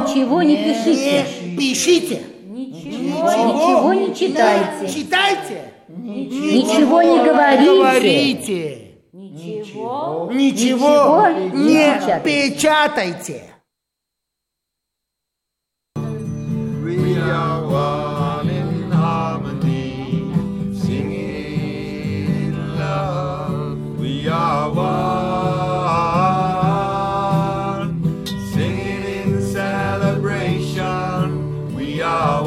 Ничего не пишите. Не пишите. Ничего не читайте. Читайте. Ничего не говорите. Ничего не не печатайте. We are one in harmony, singing in love. We are one, singing in celebration. We are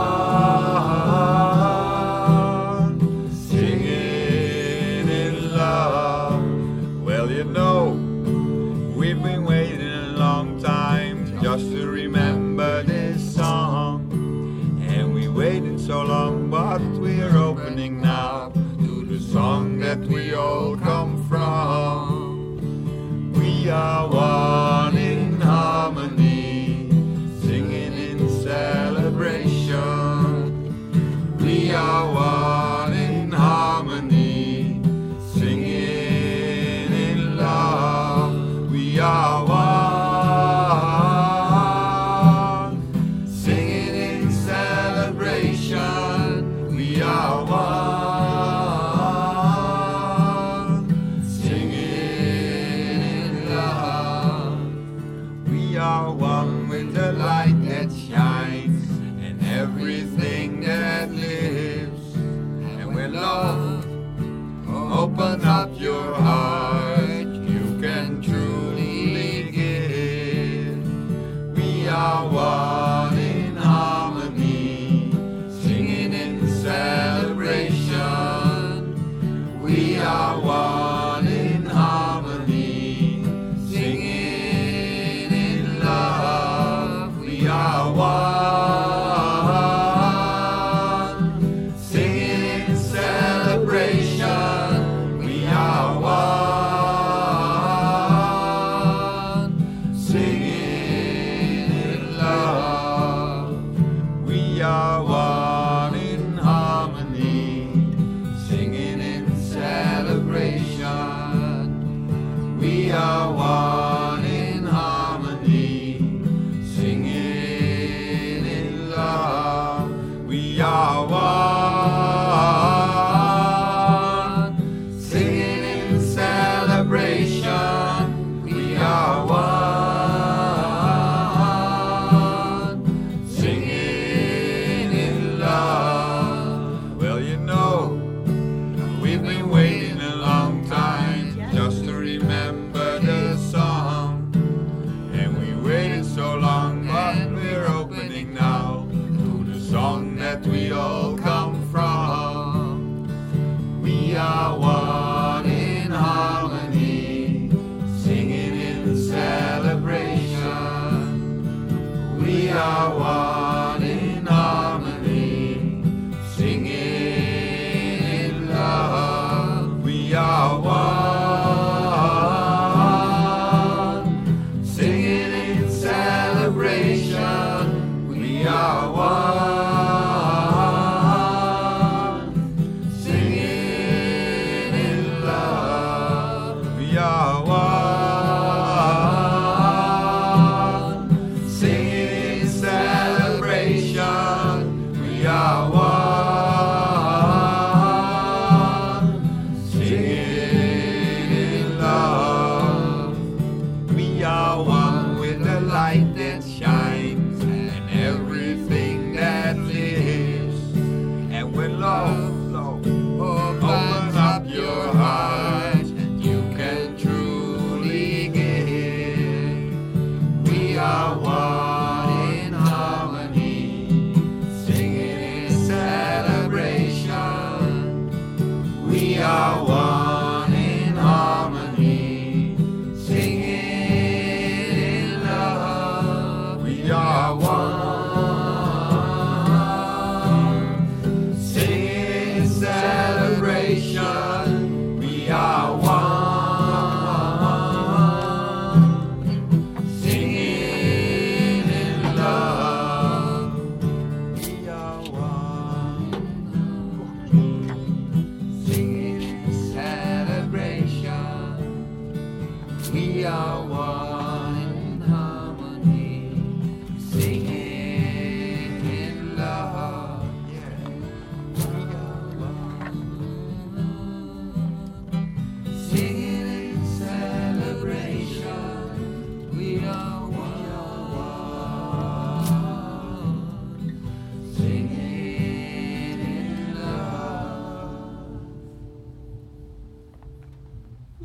one, singing in love. Well, you know, we've been waiting a long time just to remember this song. And we waited so long, but we're opening now to the song that we all come from. We are one in harmony, singing in celebration. We are one in harmony, singing in love. We are one. We are one, singing in love. We are one with the light that shines and everything that lives. And we're love. Open up your heart, you can truly give. We are one in harmony, singing in celebration. We are one in harmony, singing in love. We are one, singing in celebration. We are one, singing in love. We are one in harmony, singing in celebration. We are one in harmony, singing in love. We are one, singing in celebration. We are one, singing in love. Well, you know, we've been waiting a long time just to remember the song. And we waited so long, but we're opening now to the song that we all come from. We are one in harmony, singing in celebration. We are one in harmony, singing in love. We are one, singing in celebration. We are one, singing in love. We are one, singing in celebration. We are one, singing in love. We are one with the light that shines and everything that lives. And when love, open up your heart and you can truly give. We are one in harmony, singing in celebration. We are one in harmony, singing in love. We are one, singing in celebration. We are one, singing in love. We are one, singing in celebration. We are one in harmony,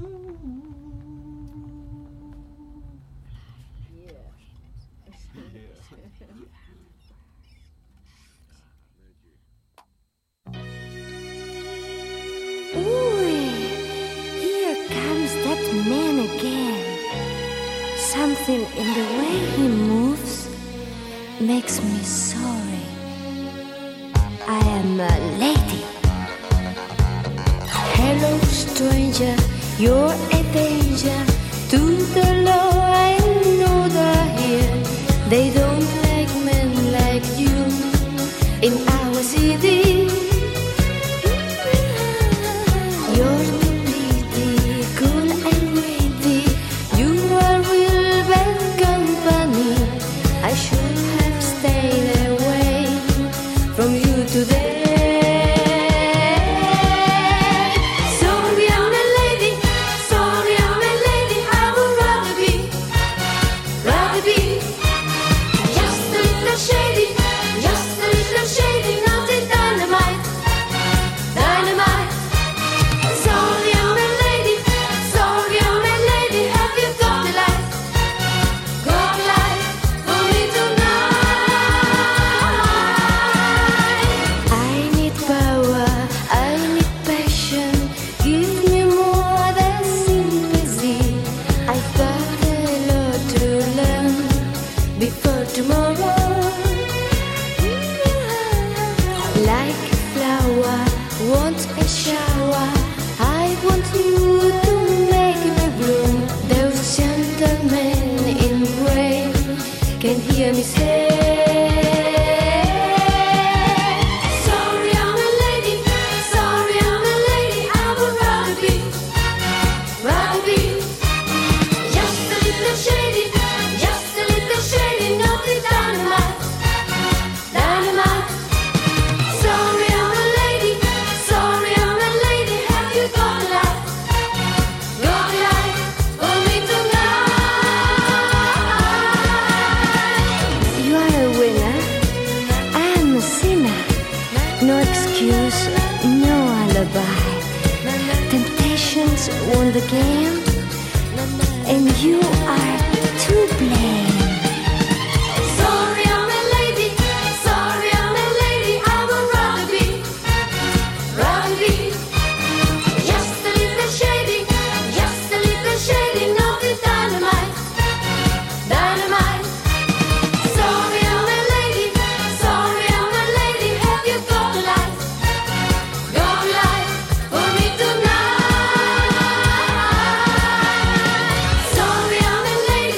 Here comes that man again. Something in the way he moves makes me sorry. I am a lady. Hello, stranger, you're a danger to the law. I know they're here. They don't like men like you in our city. You're too pretty, cool and witty. You are real bad company. I should have stayed away from you today. Sorry, I'm a lady. Sorry, I'm a lady. I would rather be just a little shady, not a dynamite. Sorry, I'm a lady. Sorry, I'm a lady. Have you got a light? Got a light for me tonight? I need power. I need passion. Give me more than sympathy. I've got a lot to learn before tomorrow. Like a flower, want a shower. I want you to make me bloom. Those gentlemen in gray can hear me say, sorry, I'm a lady. Sorry, I'm a lady. I would rather be just a little shady, not a dynamite. Sorry, I'm a lady. Sorry, I'm a lady. Have you got a light? Got a light for me tonight? You are a winner. I am a sinner. No excuse, no alibi. Temptations won the game, and you are to blame. Sorry, I'm a lady. Sorry, I'm a lady. I would rather be just a little shady, not a dynamite. Sorry, I'm a lady. Sorry, I'm a lady. Have you got a light? Got a light for me tonight? Sorry, I'm a lady.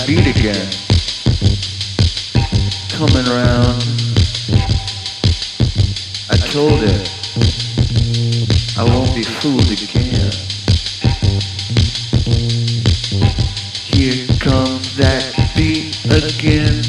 beat again. Coming around. I told her I won't be fooled again. Here comes that beat again.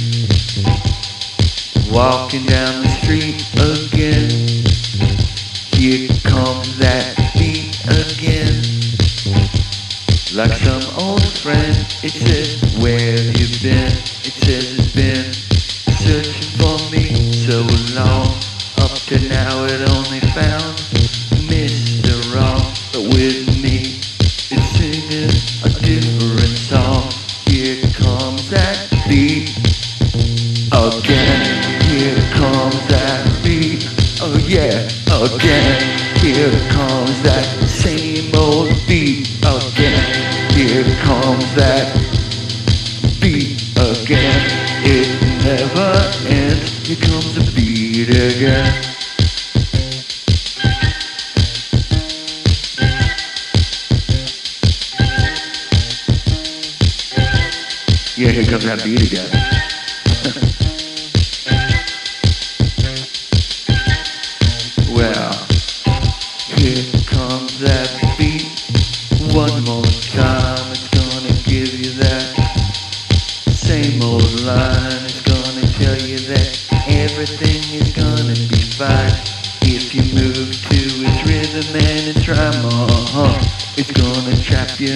Walking down the street again. Here comes that beat again. Like some old friend, it says, where have you been? It says it's been searching for me so long. Up to now it only found Mr. Wrong. But with me, it's singing a different song. Here comes that beat again. Here comes that beat, oh yeah, again. Here comes that same old beat again. Here comes that beat again. It never ends. Here comes the beat again. Yeah, here comes that beat again. Well, here comes that beat. One more time, it's gonna give you that same old line. It's gonna tell you that everything is gonna be fine if you move to its rhythm and its rhyme. It's gonna trap you,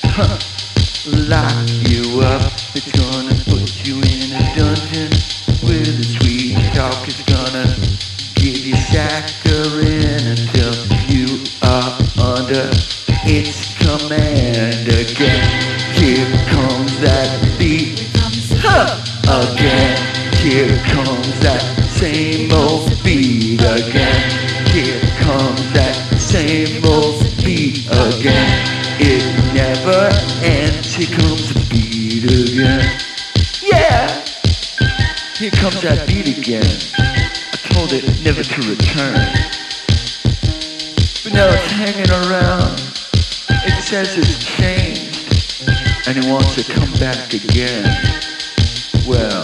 lock you up. It's gonna put you in a dungeon with a sweet talk. It's gonna give you saccharine until you are under its command again. Here comes that beat again. Here comes that same old beat again. Here comes that same old beat again. It never ends. Here comes the beat again. Yeah! Here comes that beat again. I told it never to return, but now it's hanging around. It says it's changed, and it wants to come back again. Well,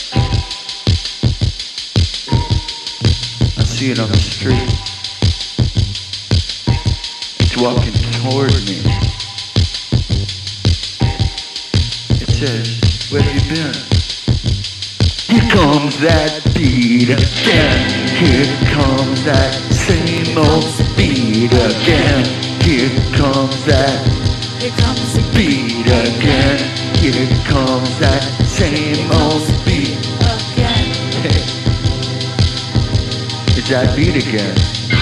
I see it on the street. It's walking toward me. It says, where have you been? Here comes that beat again. Here comes that same old beat again. Here comes that beat again. Here comes that same old beat again. Hey, it's that beat again.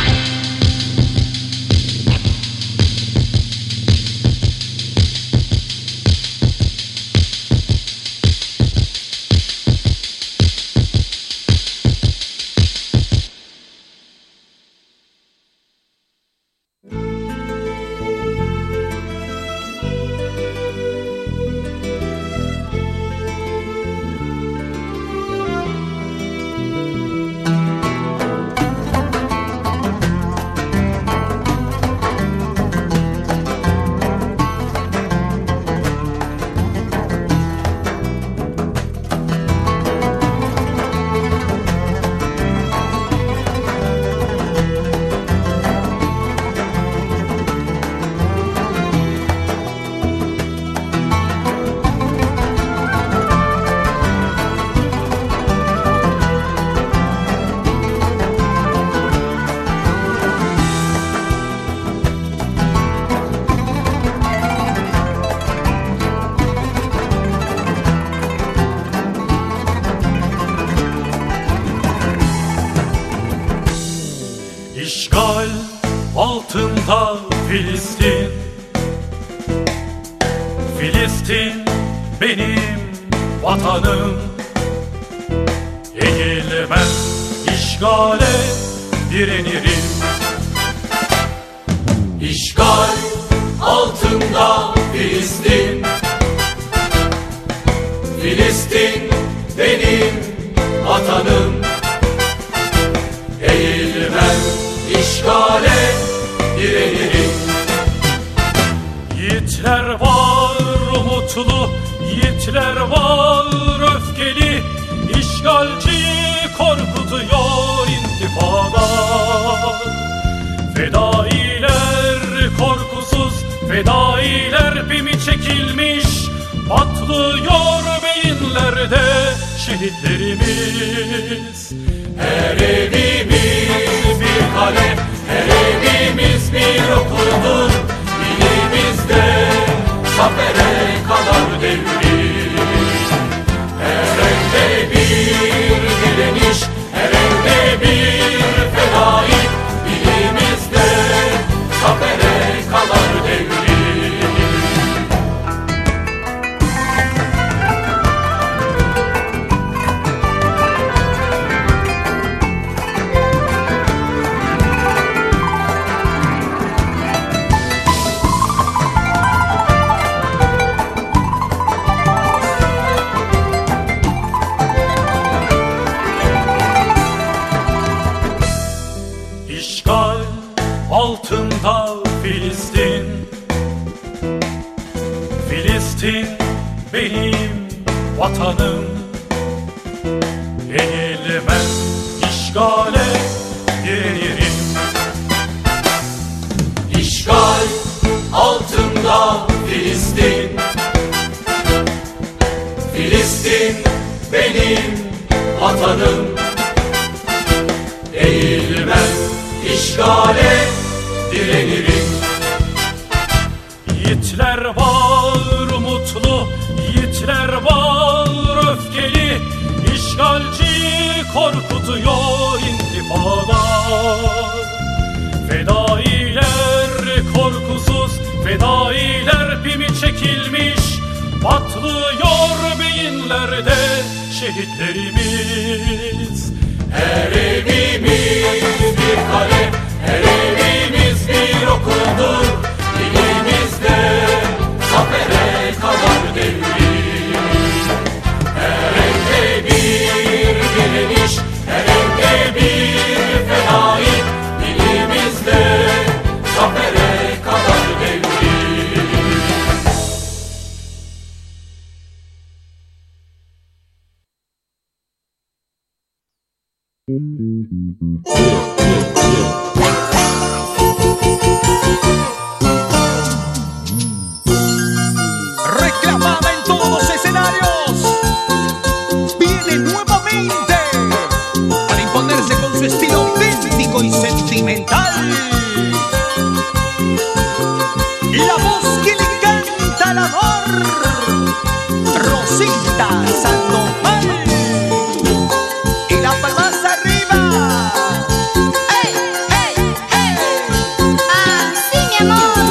İşgal altında Filistin, Filistin benim vatanım. Eğilmem işgale direnirim. İşgal altında Filistin, Filistin benim vatanım. Eğilmem işgale direnirim. Yiğitler var umutlu Yiğitler var öfkeli, işgalciyi korkutuyor intifada. Fedailer korkusuz, fedailer pimi çekilmiş, patlıyor beyinlerde şehitlerimiz. Her evimiz bir kale, her evimiz bir okuldur. Dilimizde zafere kadar devrim. Her evde bir direniş, her evde bir fedai. Dilimizde zafere kadar devrim. İşgal altında Filistin, Filistin benim vatanım. Eğilmem işgale direnirim. İşgal altında Filistin, Filistin benim vatanım. Eğilmem işgale direnirim. Yiğitler var umutlu, yiğitler var öfkeli, işgalciyi korkutuyor intifada. Fedailer korkusuz, fedailer pimi çekilmiş, patlıyor beyinlerde şehitlerimiz. Her evimiz bir kale, her evimiz bir okuldur. Dilimizde zafere kadar devrim. Her evde bir direniş, her evde bir fedai. Dilimizde zafere kadar devrim. Reclamada en todos los escenarios, viene nuevamente para imponerse con su estilo auténtico y sentimental. La voz que le canta al amor, Rosita Sandoval. Y las palmas arriba. ¡Ey, ey, ey! Así, mi amor.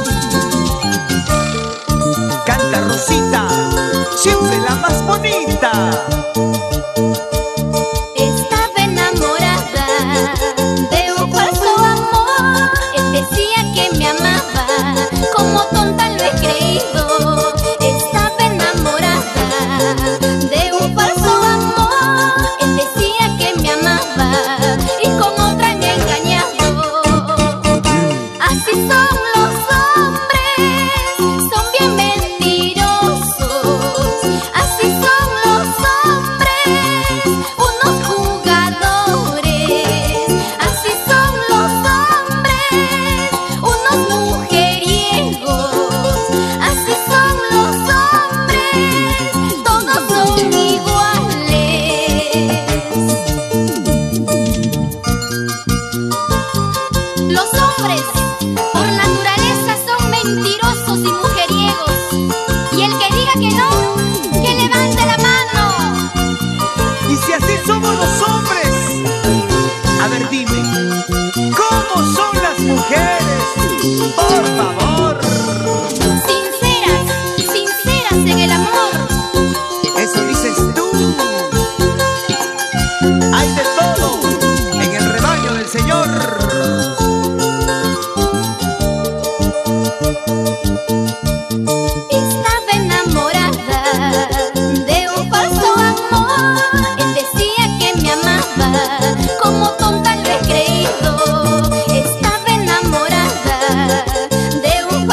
Canta Rosita, siempre la más bonita. Estaba enamorada de un falso amor. Él decía que me amaba, como tonta lo he creído. Estaba enamorada de un falso amor. Él decía que me amaba y con otra me ha engañado. Así son los hombres, son bien mentirosos. Así son los hombres, unos jugadores. Así son los hombres, unos mujeriegos. Así son los hombres, todos son iguales. Los hombres, por naturaleza, son mentirosos y mujeriegos. Y el que diga que no, que levante la mano. Y si así somos los hombres, a ver dime, ¿cómo son las mujeres? Por favor. Sinceras, sinceras en el amor. Eso dices tú. Hay de todo en el rebaño del Señor. Estaba enamorada de un falso amor. Él decía que me amaba, como tonta lo he creído. Estaba enamorada de un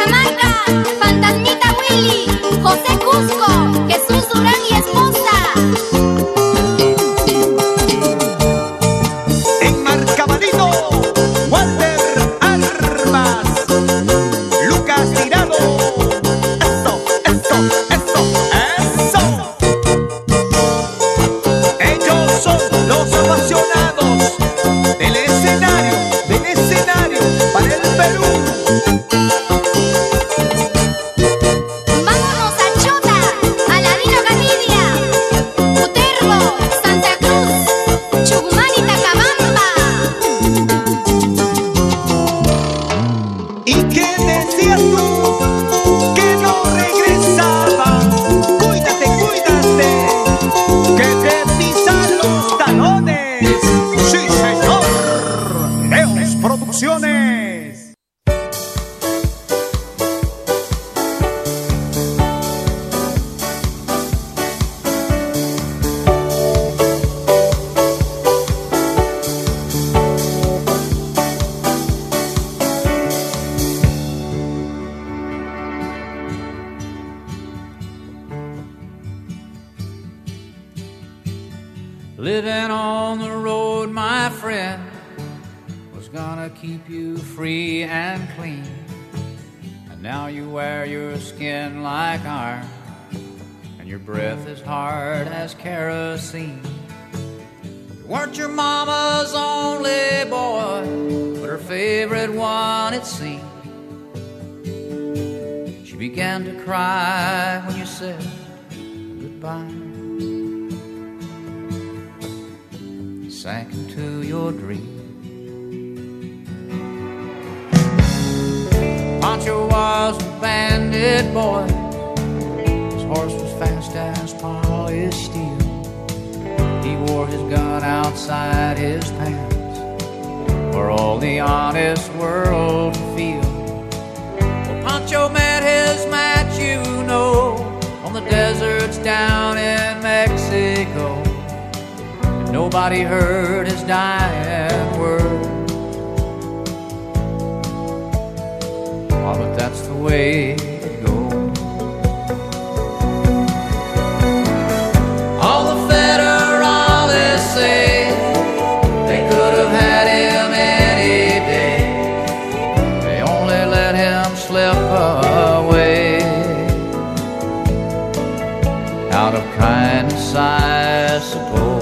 Cajamarca, Fantasmita Willy, José Cusco, Jesús Durán y esposa. En Marcamanito, Walter Armas, Lucas Tirado. Eso. Ellos son los apasionados del escenario para el Perú. Vámonos a Chota, Aladino Canidia, Uterbo, Santa Cruz, Chumán y Tacabamba. ¿Y qué decías tú? Que no regresaba. Cuídate, que te pisan los talones. Sí, señor. Leos Producciones. Living on the road, my friend, was gonna keep you free and clean. And now you wear your skin like iron, and your breath is hard as kerosene. You weren't your mama's only boy, but her favorite one, it seemed. She began to cry when you said goodbye. Sank into your dream. Pancho was a bandit boy. His horse was fast as polished steel. He wore his gun outside his pants for all the honest world to feel. Well, Pancho met his match, you know, on the deserts down in Mexico. Nobody heard his dying word. Oh, but that's the way it goes. All the federales say they could have had him any day. They only let him slip away. Out of kindness, I suppose.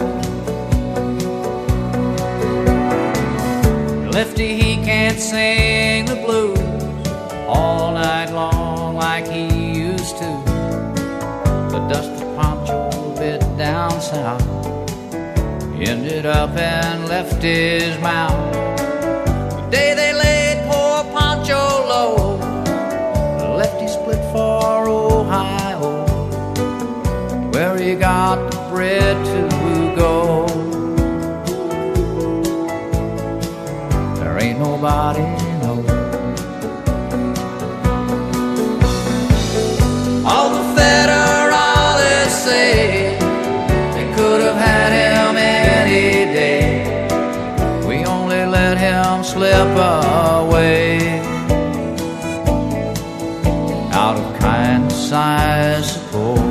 Lefty, he can't sing the blues all night long like he used to. But Dusty Pancho a bit down south ended up and left his mouth. The day they laid poor Pancho low, Lefty split for Ohio, where he got the bread to go. Ain't nobody knows. All the federales say they could have had him any day. We only let him slip away. Out of kindness, I suppose.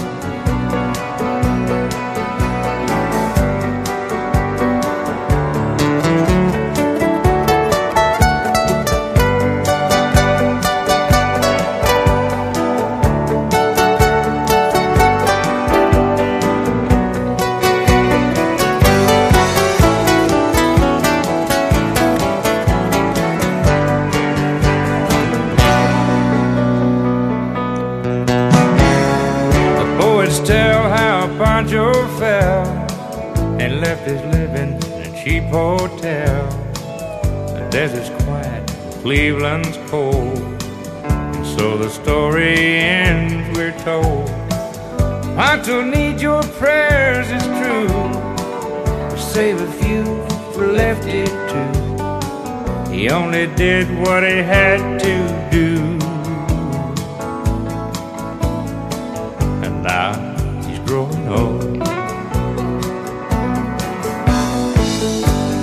Pancho fell and left his living in a cheap hotel. The desert's quiet, Cleveland's cold, and so the story ends, we're told. Pancho needs your prayers, it's true, to save a few for Lefty too. He only did what he had to do, and now growing old.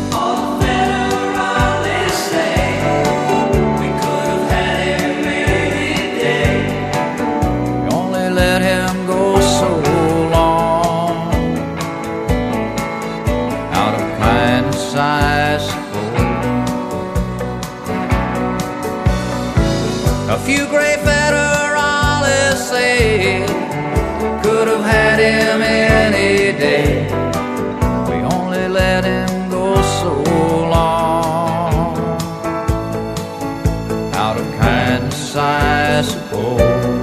All the federales say we could have had him made. A few gray federalists say could have had him any day. We only let him go so long. Out of kindness, I suppose.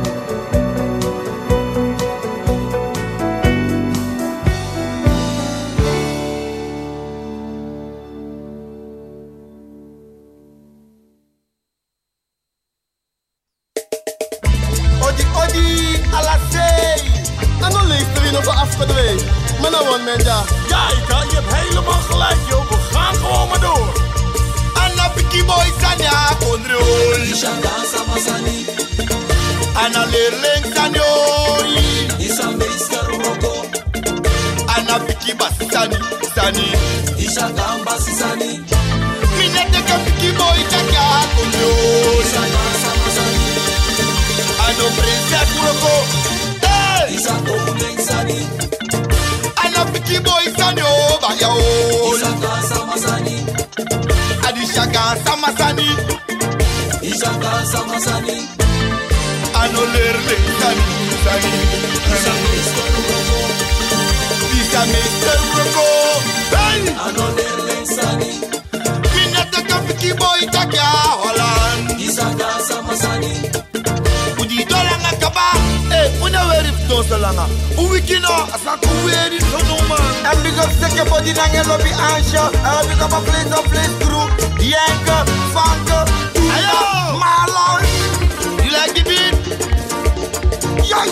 Maar nou wat mensen. Ja, je hebt helemaal gelijk joh, we gaan gewoon maar door. Anna Piki Boy Sanya Kondroi Isha dansa masani Anna Lerling Sanyoi Isha Mesker Roko Anna Piki Basani Sani Isha Gamba Sisani Minete ka Piki Boy Sanya Kondroi Isha dansa masani Ano Princess Roko Isha Lerling Sani Anna Piki Boy Sani Oba Yao Isha dansa masani Ishaga Samasani Ishaga Samasani Ano lerle Sani Sani Isha Mr. Roko Isha Mr. Roko Hey Ano lerle Sani Minata Kapiki Boy Takya Holland Ishaga Samasani Udi Dolanga Kaba Una weri ftonsa langa Uwikino Asako weri Sono man And because take body Nange lobby ansha Big up a place crew Yanka, funka, ayo, Marlon. You like the beat? Yes.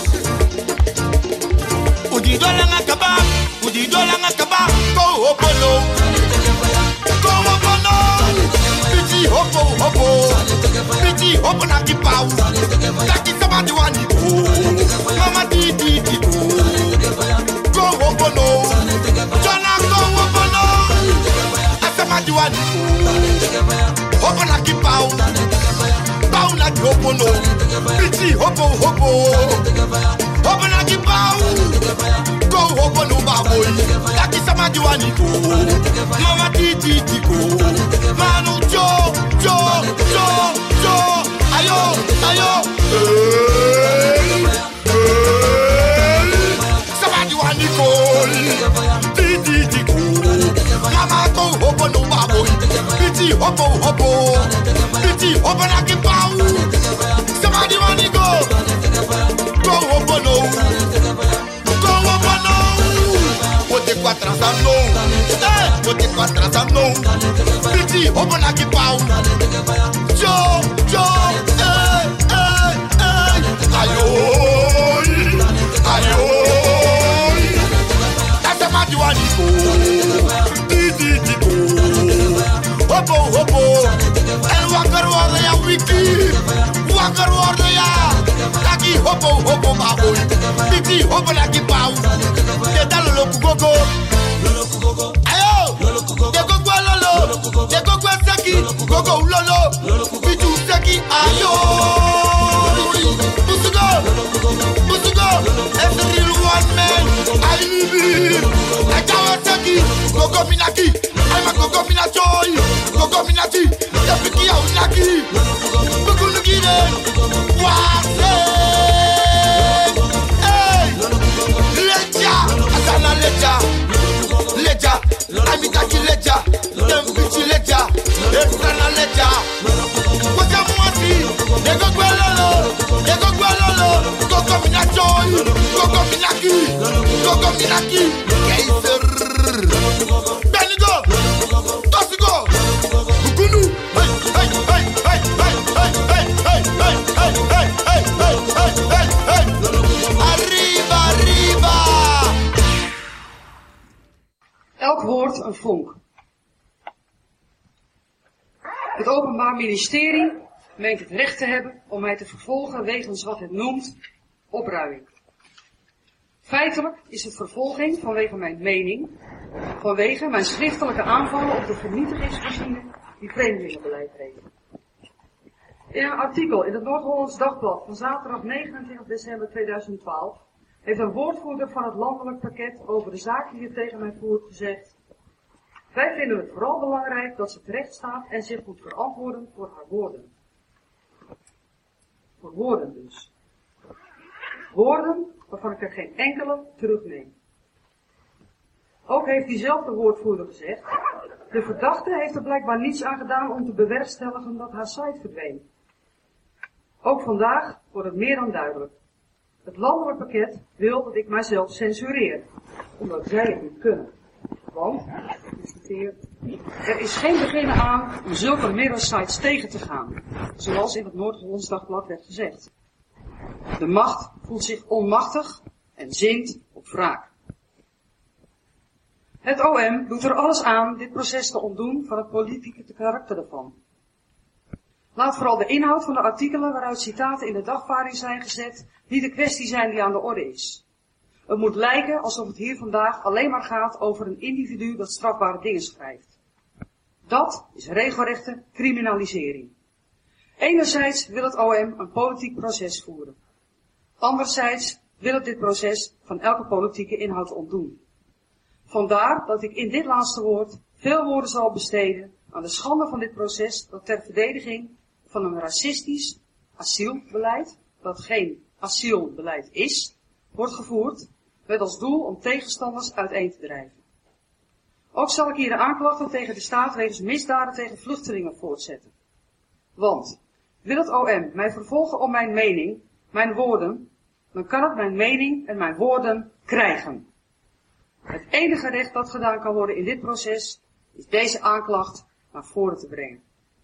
Udi dolanga kaba, go opolo, go opolo. Piti hopo na kipau, taki sabadi wani go, mama di go, go opolo, jana go opolo, asamadi wani go. Hopo na ki pau na ki hopo no Piti hopo Hopo na ki pau Go hopo no baboy Taki sama diwani ko Mama titi ko Manu jo Ayo Sama diwani ko Titi ko Mama go hopo no baboy Piti hopo Piti hopo na ki pau Somebody wanna go hopo no Pote kwa trasa no Pote kwa trasa no Piti hopo na ki pau Jo Ayo Somebody wanna go Titi ko Hopo En wakker worden ya wiki Wakker worden ya Taki hopo baboy Piti hopo laki pau De dalo loku gogo Ayo De gogo lolo De gogo seki Gogo lolo Pitu seki Ayo Musugo It's the real one man I live it Ekawa seki Gogo minaki I'm a gogo minachoy Gogo minati Tepiki ya unaki Bukunu gine Wase Hey Leja Asana leja Amitaki leja Tempichi leja Esana leja Wacha mwati Dego gwelolo Gogo minachoy Gogo minaki Keiser Benigo Tosigo Bukunu Arriba Elk woord een vonk. Het Openbaar Ministerie meent het recht te hebben om mij te vervolgen wegens wat het noemt opruiing. Feitelijk is het vervolging vanwege mijn mening, vanwege mijn schriftelijke aanvallen op de vernietigingsmachine die vreemdelingenbeleid heeft. In een artikel in het Noord-Hollands Dagblad van zaterdag 29 december 2012 heeft een woordvoerder van het landelijk pakket over de zaak die het tegen mij voert gezegd: wij vinden het vooral belangrijk dat ze terecht staat en zich moet verantwoorden voor haar woorden. woorden dus. Woorden waarvan ik er geen enkele terugneem. Ook heeft diezelfde woordvoerder gezegd, de verdachte heeft er blijkbaar niets aan gedaan om te bewerkstelligen dat haar site verdween. Ook vandaag wordt het meer dan duidelijk. Het landelijk pakket wil dat ik mijzelf censureer, omdat zij het niet kunnen. Want, ik citeer, er is geen beginnen aan om zulke mirrorsites tegen te gaan, zoals in het Noord-Hollands Dagblad werd gezegd. De macht voelt zich onmachtig en zint op wraak. Het OM doet er alles aan dit proces te ontdoen van het politieke karakter ervan. Laat vooral de inhoud van de artikelen waaruit citaten in de dagvaarding zijn gezet, niet de kwestie zijn die aan de orde is. Het moet lijken alsof het hier vandaag alleen maar gaat over een individu dat strafbare dingen schrijft. Dat is regelrechte criminalisering. Enerzijds wil het OM een politiek proces voeren. Anderzijds wil het dit proces van elke politieke inhoud ontdoen. Vandaar dat ik in dit laatste woord veel woorden zal besteden aan de schande van dit proces dat ter verdediging van een racistisch asielbeleid, dat geen asielbeleid is, wordt gevoerd met als doel om tegenstanders uiteen te drijven. Ook zal ik hier de aanklachten tegen de staat wegens misdaden tegen vluchtelingen voortzetten. Want, wil het OM mij vervolgen om mijn mening, mijn woorden, dan kan het mijn mening en mijn woorden krijgen. Het enige recht dat gedaan kan worden in dit proces is deze aanklacht naar voren te brengen.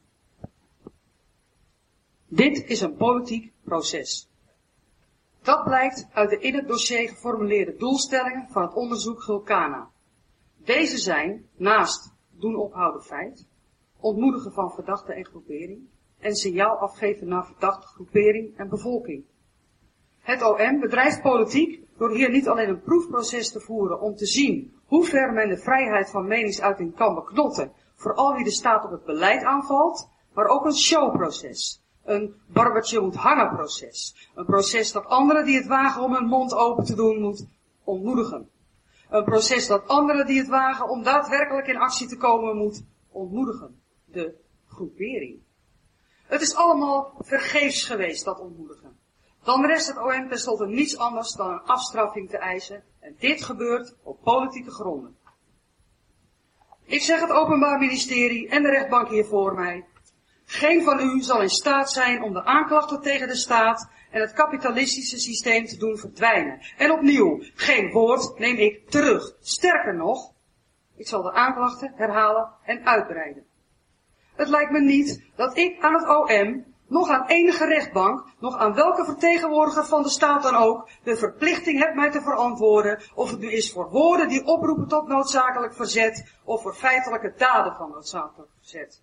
Dit is een politiek proces. Dat blijkt uit de in het dossier geformuleerde doelstellingen van het onderzoek Gulkana. Deze zijn, naast doen ophouden feit, ontmoedigen van verdachte en groepering en signaal afgeven naar verdachte groepering en bevolking. Het OM bedrijft politiek door hier niet alleen een proefproces te voeren om te zien hoe ver men de vrijheid van meningsuiting kan beknotten voor al wie de staat op het beleid aanvalt, maar ook een showproces. Een barbertje moet hangen proces. Een proces dat anderen die het wagen om hun mond open te doen moet ontmoedigen. Een proces dat anderen die het wagen om daadwerkelijk in actie te komen moet ontmoedigen. De groepering. Het is allemaal vergeefs geweest, dat ontmoedigen. Dan rest het OM tenslotte niets anders dan een afstraffing te eisen. En dit gebeurt op politieke gronden. Ik zeg het Openbaar Ministerie en de rechtbank hier voor mij. Geen van u zal in staat zijn om de aanklachten tegen de staat en het kapitalistische systeem te doen verdwijnen. En opnieuw, geen woord neem ik terug. Sterker nog, ik zal de aanklachten herhalen en uitbreiden. Het lijkt me niet dat ik aan het OM, nog aan enige rechtbank, nog aan welke vertegenwoordiger van de staat dan ook, de verplichting heb mij te verantwoorden of het nu is voor woorden die oproepen tot noodzakelijk verzet of voor feitelijke daden van noodzakelijk verzet.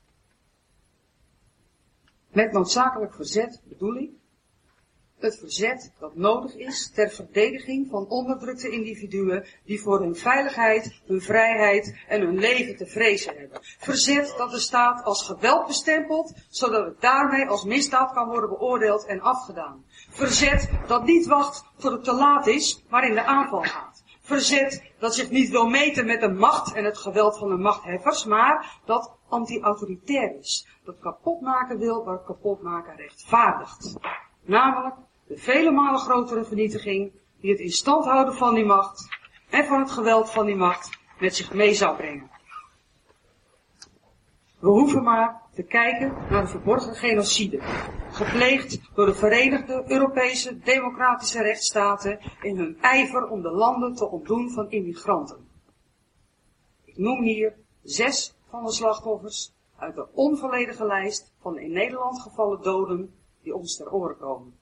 Met noodzakelijk verzet bedoel ik het verzet dat nodig is ter verdediging van onderdrukte individuen die voor hun veiligheid, hun vrijheid en hun leven te vrezen hebben. Verzet dat de staat als geweld bestempelt, zodat het daarmee als misdaad kan worden beoordeeld en afgedaan. Verzet dat niet wacht tot het te laat is, maar in de aanval gaat. Verzet dat zich niet wil meten met de macht en het geweld van de machtheffers, maar dat anti-autoritair is. Dat kapotmaken wil waar kapotmaken rechtvaardigt. Namelijk de vele malen grotere vernietiging die het in stand houden van die macht en van het geweld van die macht met zich mee zou brengen. We hoeven maar te kijken naar de verborgen genocide, gepleegd door de Verenigde Europese Democratische Rechtsstaten in hun ijver om de landen te ontdoen van immigranten. Ik noem hier 6 van de slachtoffers uit de onvolledige lijst van in Nederland gevallen doden die ons ter oren komen.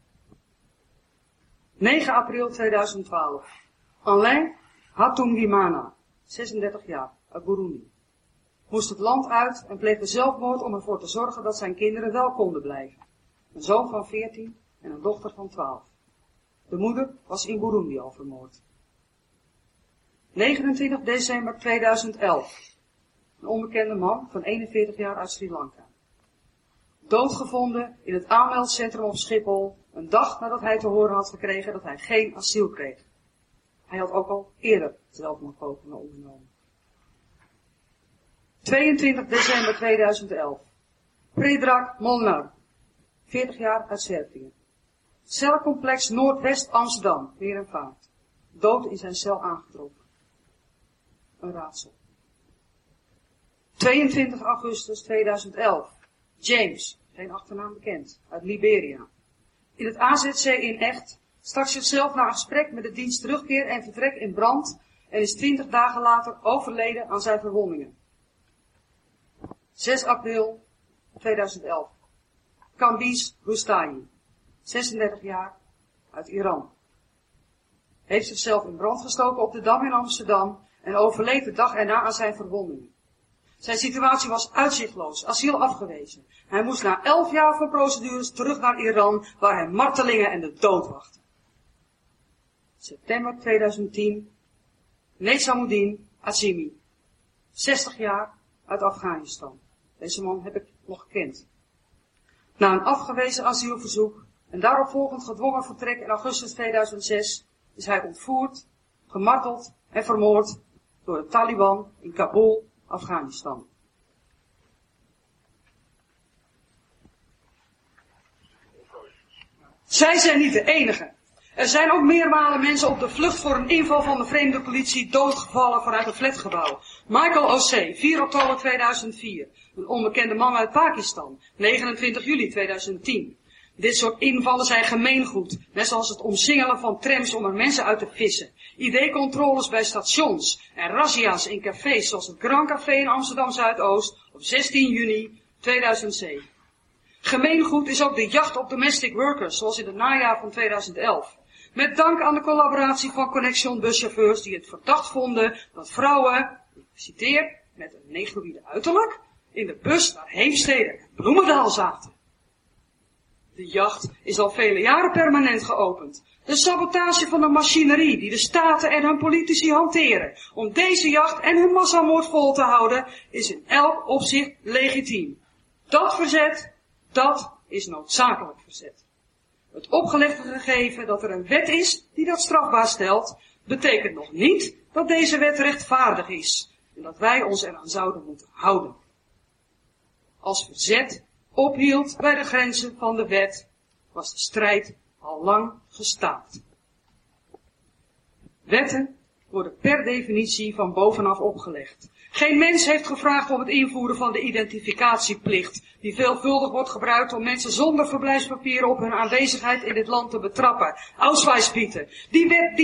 9 april 2012. Alain Hatungimana, 36 jaar, uit Burundi. Moest het land uit en pleegde zelfmoord om ervoor te zorgen dat zijn kinderen wel konden blijven. Een zoon van 14 en een dochter van 12. De moeder was in Burundi al vermoord. 29 december 2011. Een onbekende man van 41 jaar uit Sri Lanka. Doodgevonden in het aanmeldcentrum op Schiphol, een dag nadat hij te horen had gekregen dat hij geen asiel kreeg. Hij had ook al eerder zelfmoordpogingen ondernomen. 22 december 2011. Predrag Molnar, 40 jaar uit Zerpingen. Celcomplex Noordwest Amsterdam, weer en vaart. Dood in zijn cel aangetroffen. Een raadsel. 22 augustus 2011. James, geen achternaam bekend, uit Liberia. In het AZC in Echt stak zichzelf na een gesprek met de dienst terugkeer en vertrek in brand en is 20 dagen later overleden aan zijn verwondingen. 6 april 2011. Kambiz Rustai, 36 jaar, uit Iran. Heeft zichzelf in brand gestoken op de Dam in Amsterdam en overleed de dag erna aan zijn verwondingen. Zijn situatie was uitzichtloos, asiel afgewezen. Hij moest na 11 jaar van procedures terug naar Iran, waar hij martelingen en de dood wachtte. September 2010, Nezamuddin Azimi, 60 jaar, uit Afghanistan. Deze man heb ik nog gekend. Na een afgewezen asielverzoek en daaropvolgend gedwongen vertrek in augustus 2006 is hij ontvoerd, gemarteld en vermoord door de Taliban in Kabul, Afghanistan. Zij zijn niet de enige. Er zijn ook meermalen mensen op de vlucht voor een inval van de vreemde politie doodgevallen vanuit een flatgebouw. Michael O.C., 4 oktober 2004. Een onbekende man uit Pakistan, 29 juli 2010. Dit soort invallen zijn gemeengoed, net zoals het omsingelen van trams om er mensen uit te vissen. ID-controles bij stations en razzia's in cafés zoals het Grand Café in Amsterdam Zuidoost op 16 juni 2007. Gemeengoed is ook de jacht op domestic workers, zoals in het najaar van 2011. Met dank aan de collaboratie van Connection buschauffeurs die het verdacht vonden dat vrouwen, ik citeer, met een negroïde uiterlijk, in de bus naar Heemstede en Bloemendaal zaten. De jacht is al vele jaren permanent geopend. De sabotage van de machinerie die de staten en hun politici hanteren om deze jacht en hun massamoord vol te houden, is in elk opzicht legitiem. Dat verzet, dat is noodzakelijk verzet. Het opgelegde gegeven dat er een wet is die dat strafbaar stelt, betekent nog niet dat deze wet rechtvaardig is en dat wij ons eraan zouden moeten houden. Als verzet ophield bij de grenzen van de wet, was de strijd al lang gestaakt. Wetten worden per definitie van bovenaf opgelegd. Geen mens heeft gevraagd om het invoeren van de identificatieplicht, die veelvuldig wordt gebruikt om mensen zonder verblijfspapieren op hun aanwezigheid in dit land te betrappen. Ausweis bieden. Die wet